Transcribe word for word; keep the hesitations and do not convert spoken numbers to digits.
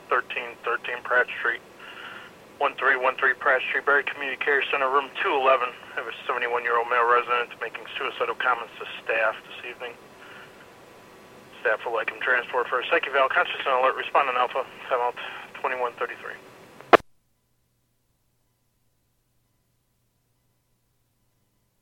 thirteen thirteen Pratt Street. one three one three Pratt Street, Barry Community Care Center, room two eleven. I have a seventy-one-year-old male resident making suicidal comments to staff this evening. Staff would like him transported for a psych eval. Conscious and alert. Respondent Alpha, time out twenty-one thirty-three.